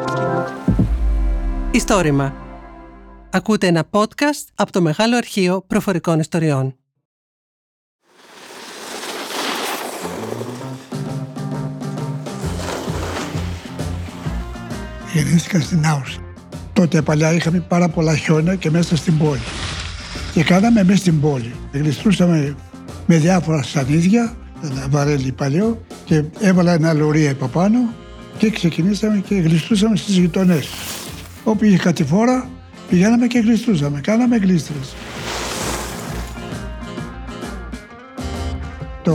Ιστόρημα. Ακούτε ένα podcast από το Μεγάλο Αρχείο Προφορικών Ιστοριών. Γεννήθηκα στην Άουσα. Τότε παλιά είχαμε πάρα πολλά χιόνια και μέσα στην πόλη. Και κάναμε μέσα στην πόλη. Γλιστρούσαμε με διάφορα σανίδια, ένα βαρέλι παλιό, και έβαλα ένα λωρί από πάνω και ξεκινήσαμε και γλιστρούσαμε στις γειτονές. Όπου είχε κατηφόρα, πηγαίναμε και γλιστρούσαμε, κάναμε γλίστρες. Το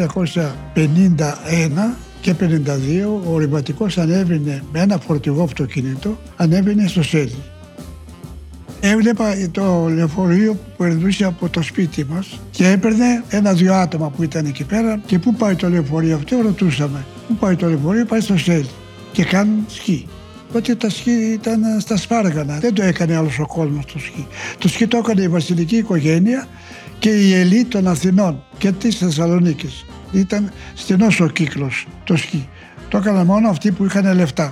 1951 και 1952 ο ρηματικός ανέβαινε με ένα φορτηγό αυτοκίνητο, ανέβαινε στο Σέλι. Έβλεπα το λεωφορείο που περνούσε από το σπίτι μας και έπαιρνε ένα-δυο άτομα που ήταν εκεί πέρα και πού πάει το λεωφορείο αυτό, ρωτούσαμε. Πού πάει το λεωφορείο, πάει στο Σέλι και κάνουν σκι. Τότε τα σκι ήταν στα Σπάργανα, δεν το έκανε άλλος ο κόσμος το σκι. Το σκι το έκανε η βασιλική οικογένεια και η ελίτ των Αθηνών και της Θεσσαλονίκης. Ήταν στενός ο κύκλος το σκι. Το έκαναν μόνο αυτοί που είχαν λεφτά.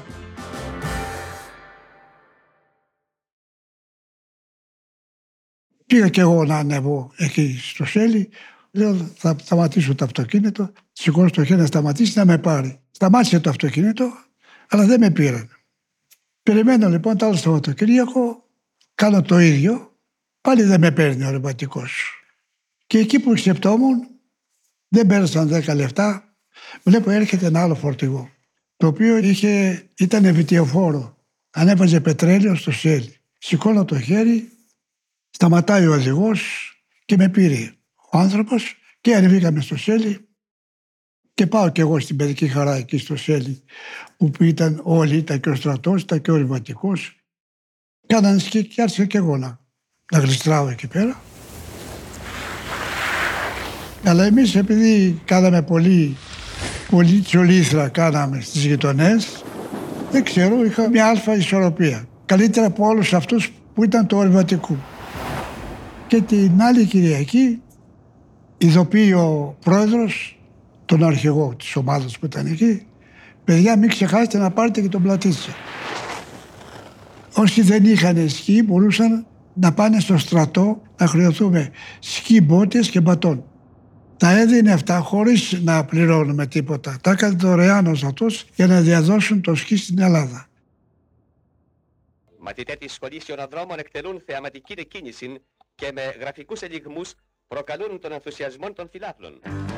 Πήγα και εγώ να ανέβω εκεί στο Σέλι. Λέω θα σταματήσω το αυτοκίνητο. Σηκώνω το χέρι να σταματήσει να με πάρει. Σταμάτησε το αυτοκίνητο, αλλά δεν με πήραν. Περιμένω λοιπόν το άλλο Σαββατοκύριακο, κάνω το ίδιο. Πάλι δεν με παίρνει ο ρηματικός. Και εκεί που σκεπτόμουν, δεν πέρασαν 10 λεπτά, βλέπω έρχεται ένα άλλο φορτηγό, το οποίο ήταν βιτιοφόρο. Ανέβαζε πετρέλαιο στο Σέλι. Σηκώνω το χέρι, σταματάει ο οδηγός και με πήρε ο άνθρωπος και ανεβήκαμε στο Σέλι και πάω κι εγώ στην παιδική χαρά εκεί στο Σέλι, που ήταν όλοι, ήταν και ο στρατός, ήταν και ο ρηματικός. Κάνανε σκι και άρχισα κι εγώ να γλιστράω εκεί πέρα. Αλλά εμείς επειδή κάναμε πολύ τσολήθρα κάναμε στις γειτονές, δεν ξέρω, είχα μια αλφα ισορροπία. Καλύτερα από όλους αυτούς που ήταν του ρηματικού. Και την άλλη Κυριακή ειδοποιεί ο πρόεδρος, τον αρχηγό της ομάδας που ήταν εκεί, παιδιά μην ξεχάσετε να πάρετε και τον Πλατίτσα. Όσοι δεν είχαν σκι μπορούσαν να πάνε στο στρατό να χρεωθούμε σκι, μπότες και μπατόν. Τα έδινε αυτά χωρίς να πληρώνουμε τίποτα. Τα έκανε δωρεάν ο στρατός για να διαδώσουν το σκι στην Ελλάδα. Μαθητές της σχολής ιονοδρόμων εκτελούν θεαματική κίνηση και με γραφικούς ελιγμούς προκαλούν τον ενθουσιασμό των φιλάθλων.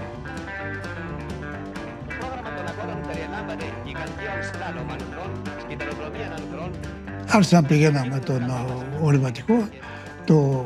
Το πρόγραμμα των αγώνων περιλάμβανε γιγαντιών σλάλομ ανδρών, σκυταλοδρομίαν ανδρών. Άρχισα να πηγαίναμε με τον ορηματικό το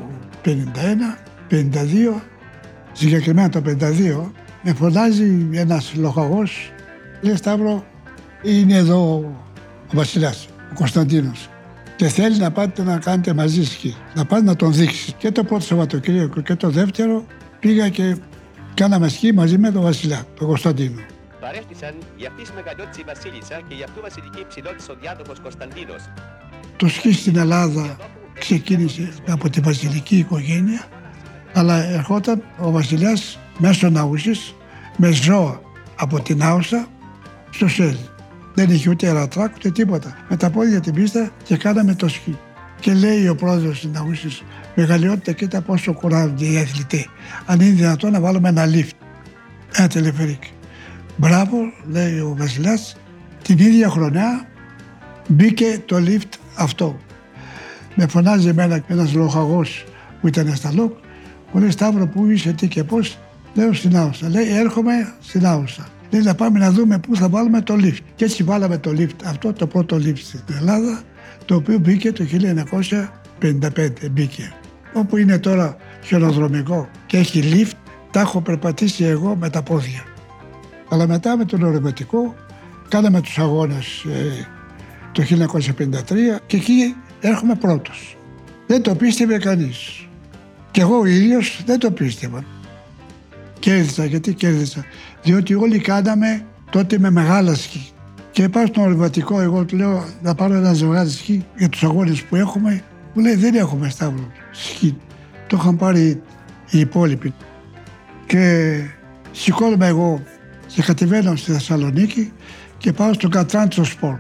51-52. Συγκεκριμένα το 52 με φωνάζει ένας λοχαγός, λέει Σταύρο, είναι εδώ ο βασιλιάς, ο Κωνσταντίνος και θέλει να πάτε να κάνετε μαζί σκι, να πάτε να τον δείξει. Και το πρώτο Σαββατοκύριακο και το δεύτερο πήγα και κάναμε σκι μαζί με τον βασιλιά, τον Κωνσταντίνο. Παρέστησαν για αυτής μεγαλειώτης η βασίλισσα και για αυτού βασιλική ψηλότης ο διάδοχος Κωνσταντίνος. Το σκι στην Ελλάδα ξεκίνησε από τη βασιλική οικογένεια, αλλά ερχόταν ο βασιλιάς μέσω Ναούσης με ζώα από την Άουσα στο Σέλι. Δεν είχε ούτε αερατράκ ούτε τίποτα. Με τα πόδια την πίστα και κάναμε το σκι. Και λέει ο πρόεδρος της Ναούσης, μεγαλειότητα, κοίτα πόσο κουράζονται οι αθλητές. Αν είναι δυνατόν να βάλουμε ένα lift, ένα τελεφερίκ. Μπράβο, λέει ο βασιλιάς, την ίδια χρονιά μπήκε το lift αυτό. Με φωνάζει εμένα ένας λοχαγός που ήταν στα ΛΟΚ, μου λέει Σταύρο, πού είσαι, τι και πώς. Λέω στην Άουσα. Λέει έρχομαι στην Άουσα. Λέει να πάμε να δούμε πού θα βάλουμε το lift. Και έτσι βάλαμε το lift, αυτό το πρώτο lift στην Ελλάδα, το οποίο μπήκε το 1955 μπήκε. Όπου είναι τώρα χιονοδρομικό και έχει lift, τα έχω περπατήσει εγώ με τα πόδια. Αλλά μετά με τον ορηματικό κάναμε τους αγώνες το 1953 και εκεί έρχομαι πρώτος. Δεν το πίστευε κανείς. Και εγώ ο ίδιος δεν το πίστευα. Κέρδισα, γιατί κέρδισα. Διότι όλοι κάναμε τότε με μεγάλα σκι. Και πάω στον ορηματικό, εγώ του λέω να πάρω ένα ζευγάρι σκι για τους αγώνες που έχουμε. Μου λέει δεν έχουμε Σταύρο σκι. Το είχαν πάρει οι υπόλοιποι. Και σηκώνομαι εγώ και κατεβαίνω στη Θεσσαλονίκη και πάω στο Κατράντσο Σπορ.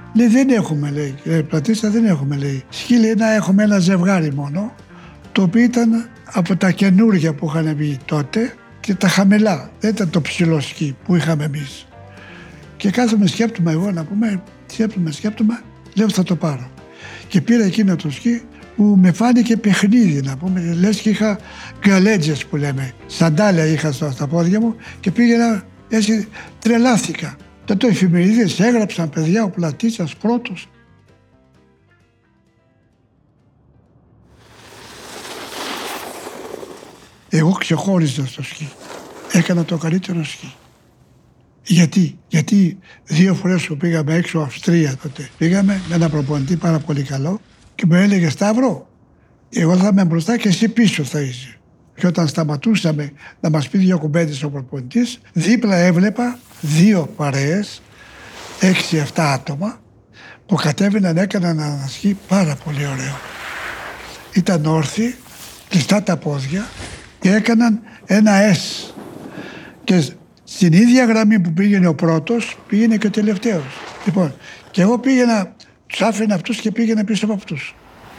Λέει δεν έχουμε, λέει, πλατίστα δεν έχουμε, λέει. Σκι, λέει, να έχουμε ένα ζευγάρι μόνο, το οποίο ήταν από τα καινούργια που είχαν βγει τότε και τα χαμηλά. Δεν ήταν το ψηλό σκι που είχαμε εμείς. Και κάθομαι, σκέπτομαι εγώ να πούμε, σκέπτομαι, λέω θα το πάρω. Και πήρα εκείνο το σκι που με φάνηκε παιχνίδι, να πούμε, λες και είχα γκαλέτζες που λέμε, σαντάλια είχα στα πόδια μου και πήγαινα, έτσι τρελάθηκα. Τότε οι εφημερίδες έγραψαν, παιδιά, ο Πλατίτσας πρώτος. Εγώ ξεχώριζα στο σκι. Έκανα το καλύτερο σκι. Γιατί 2 φορές που πήγαμε έξω Αυστρία τότε, πήγαμε με έναν προπονητή πάρα πολύ καλό και μου έλεγε Σταύρο, εγώ θα είμαι μπροστά και εσύ πίσω θα είσαι. Και όταν σταματούσαμε να μας πει 2 κουμπέντες ο προπονητής, δίπλα έβλεπα 2 παρέες, 6-7 άτομα που κατέβαιναν, έκαναν ένα σκι πάρα πολύ ωραίο. Ήταν όρθιοι, κλειστά τα πόδια και έκαναν ένα S. Και στην ίδια γραμμή που πήγαινε ο πρώτος, πήγαινε και ο τελευταίος. Λοιπόν, και εγώ πήγαινα, τους άφηνα αυτούς και πήγαινα πίσω από αυτούς.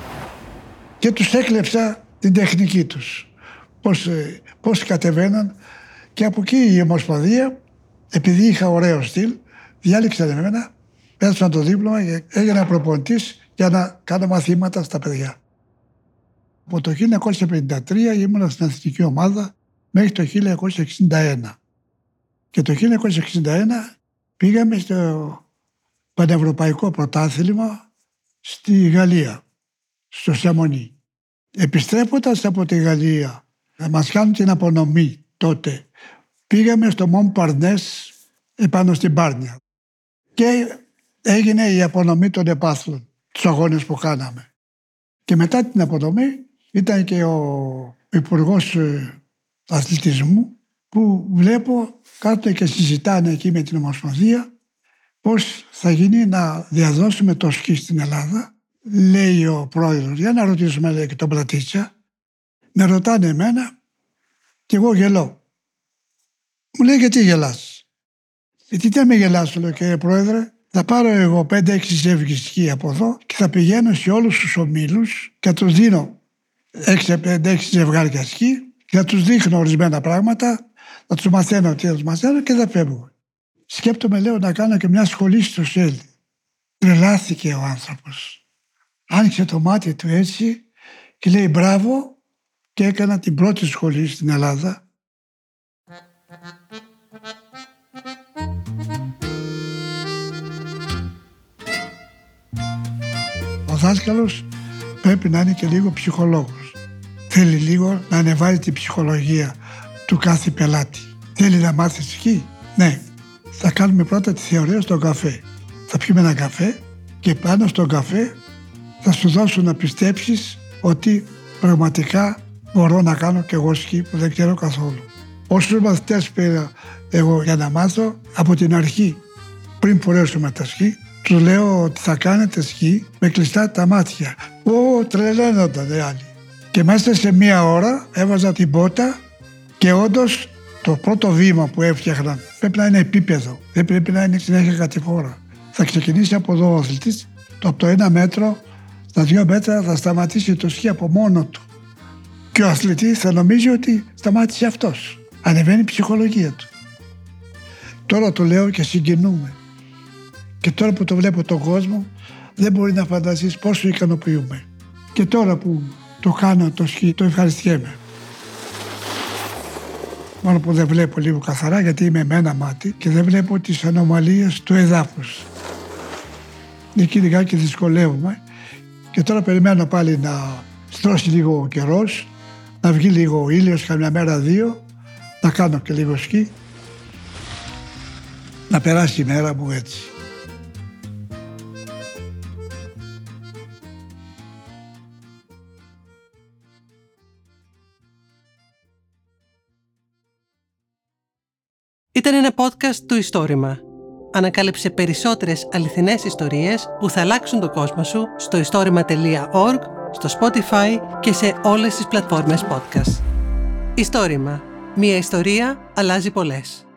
Και τους έκλεψα την τεχνική τους. Πώς κατεβαίναν. Και από εκεί η Ομοσπονδία, επειδή είχα ωραίο στυλ, διάλεξαν εμένα, πέρασα το δίπλωμα και έγινα προπονητής για να κάνω μαθήματα στα παιδιά. Από το 1953 ήμουνα στην εθνική ομάδα μέχρι το 1961. Και το 1961 πήγαμε στο Πανευρωπαϊκό Πρωτάθλημα στη Γαλλία, στο Σαμονί. Επιστρέφοντας από τη Γαλλία, να μας κάνουν την απονομή τότε, πήγαμε στο Μοντπαρνές επάνω στην Πάρνια και έγινε η απονομή των επάθλων, τους αγώνες που κάναμε. Και μετά την απονομή ήταν και ο Υπουργός Αθλητισμού που βλέπω κάτω και συζητάνε εκεί με την Ομοσπονδία πώς θα γίνει να διαδώσουμε το σκι στην Ελλάδα. Λέει ο πρόεδρος, για να ρωτήσουμε, λέει, και τον Πλατίτσα. Με ρωτάνε εμένα και εγώ γελώ. Μου λέει γιατί γελάς? Γιατί δεν με γελάς, λέω, κύριε πρόεδρε, θα πάρω εγώ 5-6 ζεύγες σκι από εδώ και θα πηγαίνω σε όλους τους ομίλους και θα τους δίνω 6-5-6 ζευγάρια σκι και θα τους δείχνω ορισμένα πράγματα, θα τους μαθαίνω τι θα τους μαθαίνω και θα φεύγω. Σκέπτομαι, λέω, να κάνω και μια σχολή στο ΣΕΛ. Τρελάθηκε ο άνθρωπος. Άνοιξε το μάτι του έτσι και λέει μπράβο και έκανα την πρώτη σχολή στην Ελλάδα. Ο δάσκαλος πρέπει να είναι και λίγο ψυχολόγος. Θέλει λίγο να ανεβάζει την ψυχολογία του κάθε πελάτη. Θέλει να μάθει σκι. Ναι. Θα κάνουμε πρώτα τη θεωρία στον καφέ. Θα πιούμε ένα καφέ και πάνω στον καφέ θα σου δώσω να πιστέψεις ότι πραγματικά μπορώ να κάνω και εγώ σκι που δεν ξέρω καθόλου. Όσους μαθητές πήρα εγώ για να μάθω, από την αρχή πριν φορέσουμε τα σκι, τους λέω ότι θα κάνετε σκι με κλειστά τα μάτια. Τρελαίνονταν οι άλλοι. Και μέσα σε 1 ώρα έβαζα την πότα και όντως το πρώτο βήμα που έφτιαχναν πρέπει να είναι επίπεδο. Δεν πρέπει να είναι συνέχεια κατηφόρα. Θα ξεκινήσει από εδώ ο αθλητής, από το 1 μέτρο, στα 2 μέτρα θα σταματήσει το σκι από μόνο του. Και ο αθλητής θα νομίζει ότι σταμάτησε αυτός. Ανεβαίνει η ψυχολογία του. Τώρα το λέω και συγκινούμε. Και τώρα που το βλέπω τον κόσμο, δεν μπορεί να φανταστείς πόσο ικανοποιούμε. Και τώρα που το κάνω το σκι, το ευχαριστιέμαι. Μόνο που δεν βλέπω λίγο καθαρά, γιατί είμαι με ένα μάτι και δεν βλέπω τις ανομαλίες του εδάφους. Εκεί λιγάκι δυσκολεύομαι και τώρα περιμένω πάλι να στρώσει λίγο ο καιρός, να βγει λίγο ο ήλιος καμιά μέρα 2, να κάνω και λίγο σκι, να περάσει η μέρα μου έτσι. Ήταν ένα podcast του Ιστόρημα. Ανακάλυψε περισσότερες αληθινές ιστορίες που θα αλλάξουν τον κόσμο σου στο istόρημα.org, στο Spotify και σε όλες τις πλατφόρμες podcast. Ιστόρημα. Μία ιστορία αλλάζει πολλές.